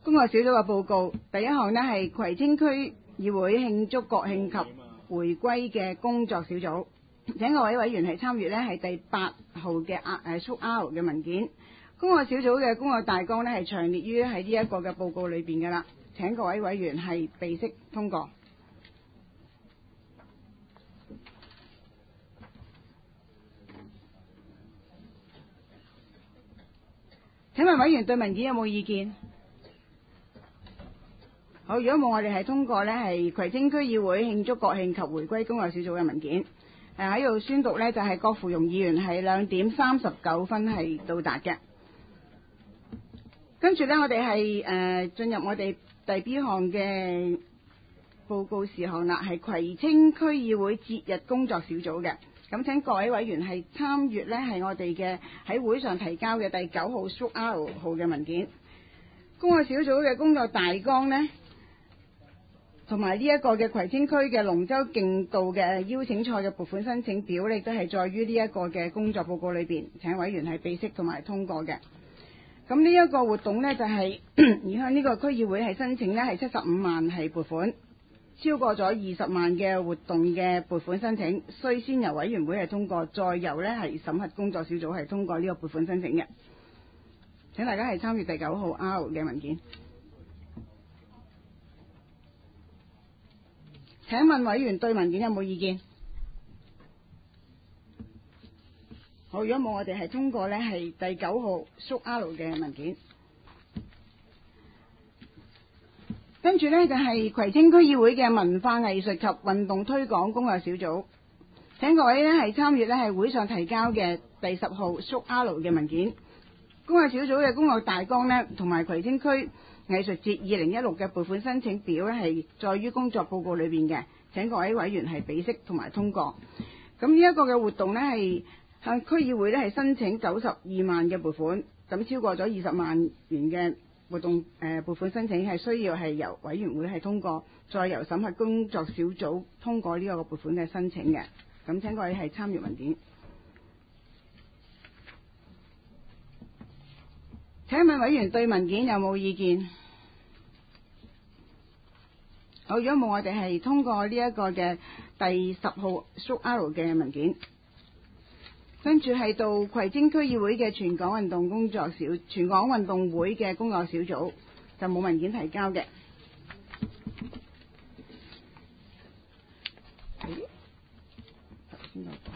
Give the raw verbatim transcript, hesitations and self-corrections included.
工作小組嘅報告，第一項呢係葵青區議會慶祝國慶及回歸嘅工作小組，請各位委員係參閱呢係第八號嘅誒縮 R 嘅文件。工作小組嘅工作大綱呢係詳列於喺呢一個嘅報告裏邊㗎啦，請各位委員係備悉通過。請問委員對文件有冇意見？好，如果冇，我哋係通過呢係葵青區議會慶祝國慶及回歸工作小組嘅文件。誒喺度宣讀呢，就係、是、郭芙蓉議員係兩點三十九分係到達嘅。跟住呢，我哋係誒進入我哋第 B 項嘅報告事項啦，係葵青區議會節日工作小組嘅。咁請各位委員係參閱呢係我哋嘅喺會上提交嘅第九號縮 R 號嘅文件。工作小組嘅工作大綱呢，同埋呢一個嘅葵青區嘅龍舟競渡嘅邀請賽嘅撥款申請表呢，都係載於呢一個嘅工作報告裏邊，請委員係備悉同埋通過嘅。咁呢一個活動呢，就係、是、而向呢個區議會係申請呢係七十五萬係撥款，超過咗二十萬嘅活動嘅撥款申請，需先由委員會係通過，再由呢係審核工作小組係通過呢個撥款申請嘅。請大家係參與第九號 R 嘅文件。請問委員對文件有冇意見？好，如果冇，我哋係通過呢係第九號縮 R 嘅文件。跟住呢，就係、是、葵青區議會嘅文化藝術及運動推廣工作小組，請各位呢係參與呢係會上提交嘅第十號縮 R 嘅文件。工作小組嘅工作大綱呢，同埋葵青區藝術節二零一六嘅撥款申請表呢係載於工作報告裏邊嘅，請各位委員係備悉同埋通過。咁呢一個嘅活動呢，係向區議會呢係申請九十二萬嘅撥款，咁超過咗二十萬元嘅活動誒撥款申請係需要係由委員會係通過，再由審核工作小組通過呢個撥款嘅申請嘅。咁請各位係參閱文件。請問委員對文件有冇意見？好，如果冇，我哋係通過呢一個嘅第十號縮 R 嘅文件。跟住係到葵青區議會嘅全港運動工作小全港運動會嘅工作小組，就冇文件提交嘅。頭先